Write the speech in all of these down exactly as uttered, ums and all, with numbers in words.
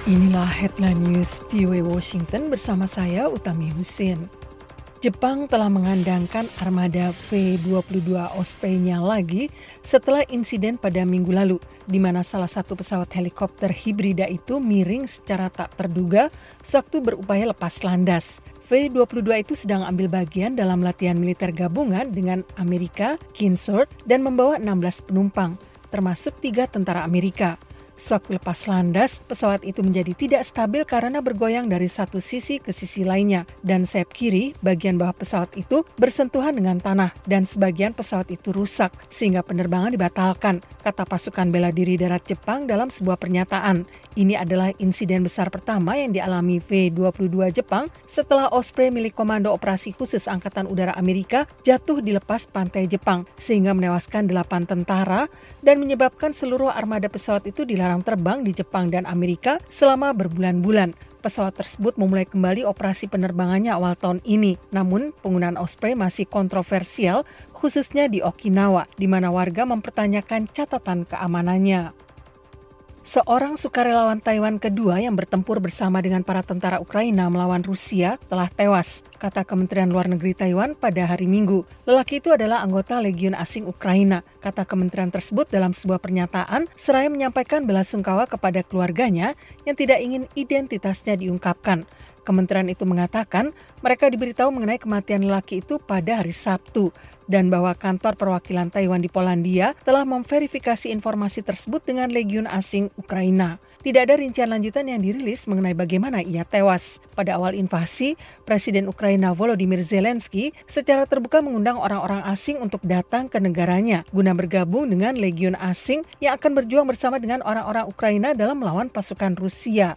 Inilah headline news V O A Washington bersama saya Utami Husin. Jepang telah mengandangkan armada V dua puluh dua Osprey-nya lagi setelah insiden pada minggu lalu, di mana salah satu pesawat helikopter hibrida itu miring secara tak terduga sewaktu berupaya lepas landas. V dua puluh dua itu sedang ambil bagian dalam latihan militer gabungan dengan Amerika, Kinshort, dan membawa enam belas penumpang, termasuk tiga tentara Amerika. Sewaktu lepas landas, pesawat itu menjadi tidak stabil karena bergoyang dari satu sisi ke sisi lainnya, dan sayap kiri, bagian bawah pesawat itu bersentuhan dengan tanah, dan sebagian pesawat itu rusak, sehingga penerbangan dibatalkan, kata pasukan bela diri darat Jepang dalam sebuah pernyataan. Ini adalah insiden besar pertama yang dialami V dua puluh dua Jepang setelah Osprey milik Komando Operasi Khusus Angkatan Udara Amerika jatuh di lepas pantai Jepang, sehingga menewaskan delapan tentara dan menyebabkan seluruh armada pesawat itu dilarang terbang di Jepang dan Amerika selama berbulan-bulan. Pesawat tersebut memulai kembali operasi penerbangannya awal tahun ini. Namun, penggunaan Osprey masih kontroversial, khususnya di Okinawa, di mana warga mempertanyakan catatan keamanannya. Seorang sukarelawan Taiwan kedua yang bertempur bersama dengan para tentara Ukraina melawan Rusia telah tewas, kata Kementerian Luar Negeri Taiwan pada hari Minggu. Lelaki itu adalah anggota Legiun Asing Ukraina, kata kementerian tersebut dalam sebuah pernyataan, seraya menyampaikan belasungkawa kepada keluarganya yang tidak ingin identitasnya diungkapkan. Kementerian itu mengatakan mereka diberitahu mengenai kematian lelaki itu pada hari Sabtu dan bahwa kantor perwakilan Taiwan di Polandia telah memverifikasi informasi tersebut dengan Legiun Asing Ukraina. Tidak ada rincian lanjutan yang dirilis mengenai bagaimana ia tewas. Pada awal invasi, Presiden Ukraina Volodymyr Zelensky secara terbuka mengundang orang-orang asing untuk datang ke negaranya guna bergabung dengan Legiun Asing yang akan berjuang bersama dengan orang-orang Ukraina dalam melawan pasukan Rusia.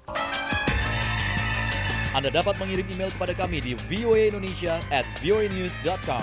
Anda dapat mengirim email kepada kami di voaindonesia at voanews dot com.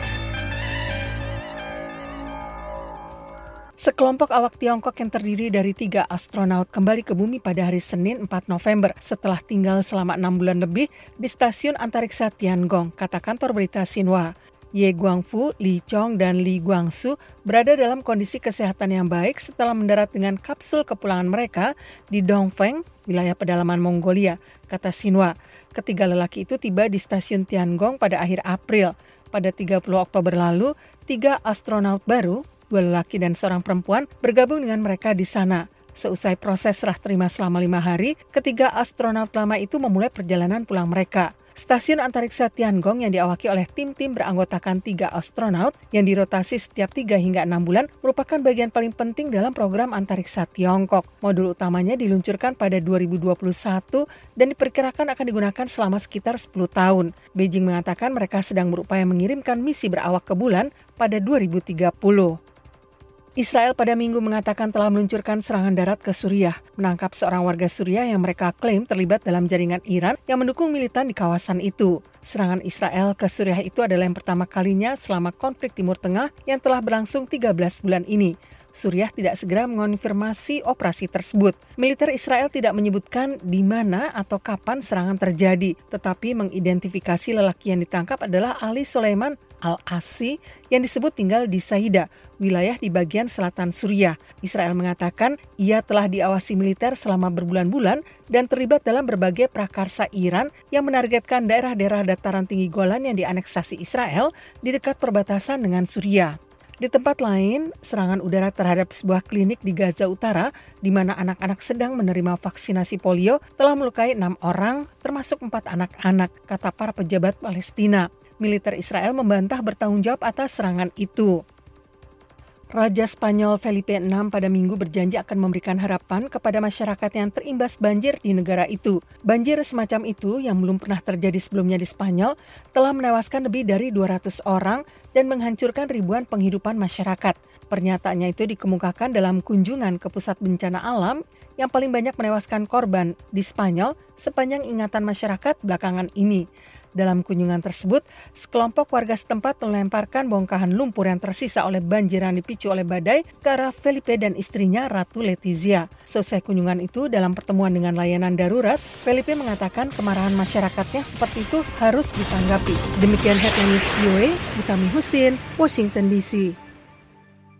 Sekelompok awak Tiongkok yang terdiri dari tiga astronaut kembali ke bumi pada hari Senin empat November setelah tinggal selama enam bulan lebih di stasiun antariksa Tiangong, kata kantor berita Xinhua. Ye Guangfu, Li Chong, dan Li Guangsu berada dalam kondisi kesehatan yang baik setelah mendarat dengan kapsul kepulangan mereka di Dongfeng, wilayah pedalaman Mongolia, kata Xinhua. Ketiga lelaki itu tiba di stasiun Tiangong pada akhir April. Pada tiga puluh Oktober lalu, tiga astronaut baru, dua lelaki dan seorang perempuan, bergabung dengan mereka di sana. Seusai proses serah terima selama lima hari, ketiga astronaut lama itu memulai perjalanan pulang mereka. Stasiun antariksa Tiangong yang diawaki oleh tim-tim beranggotakan tiga astronaut yang dirotasi setiap tiga hingga enam bulan merupakan bagian paling penting dalam program antariksa Tiongkok. Modul utamanya diluncurkan pada dua ribu dua puluh satu dan diperkirakan akan digunakan selama sekitar sepuluh tahun. Beijing mengatakan mereka sedang berupaya mengirimkan misi berawak ke bulan pada dua ribu tiga puluh. Israel pada Minggu mengatakan telah meluncurkan serangan darat ke Suriah, menangkap seorang warga Suriah yang mereka klaim terlibat dalam jaringan Iran yang mendukung militan di kawasan itu. Serangan Israel ke Suriah itu adalah yang pertama kalinya selama konflik Timur Tengah yang telah berlangsung tiga belas bulan ini. Suriah tidak segera mengonfirmasi operasi tersebut. Militer Israel tidak menyebutkan di mana atau kapan serangan terjadi, tetapi mengidentifikasi lelaki yang ditangkap adalah Ali Soleiman Al-Asi yang disebut tinggal di Saida, wilayah di bagian selatan Suriah. Israel mengatakan ia telah diawasi militer selama berbulan-bulan dan terlibat dalam berbagai prakarsa Iran yang menargetkan daerah-daerah dataran tinggi Golan yang dianeksasi Israel di dekat perbatasan dengan Suriah. Di tempat lain, serangan udara terhadap sebuah klinik di Gaza Utara, di mana anak-anak sedang menerima vaksinasi polio, telah melukai enam orang, termasuk empat anak-anak, kata para pejabat Palestina. Militer Israel membantah bertanggung jawab atas serangan itu. Raja Spanyol Felipe enam pada Minggu berjanji akan memberikan harapan kepada masyarakat yang terimbas banjir di negara itu. Banjir semacam itu yang belum pernah terjadi sebelumnya di Spanyol telah menewaskan lebih dari dua ratus orang dan menghancurkan ribuan penghidupan masyarakat. Pernyataannya itu dikemukakan dalam kunjungan ke pusat bencana alam yang paling banyak menewaskan korban di Spanyol sepanjang ingatan masyarakat belakangan ini. Dalam kunjungan tersebut, sekelompok warga setempat melemparkan bongkahan lumpur yang tersisa oleh banjir yang dipicu oleh badai ke arah Felipe dan istrinya Ratu Letizia. Selesai kunjungan itu, dalam pertemuan dengan layanan darurat, Felipe mengatakan kemarahan masyarakatnya seperti itu harus ditanggapi. Demikian Headline News V O A, Utami Husin, Washington D C.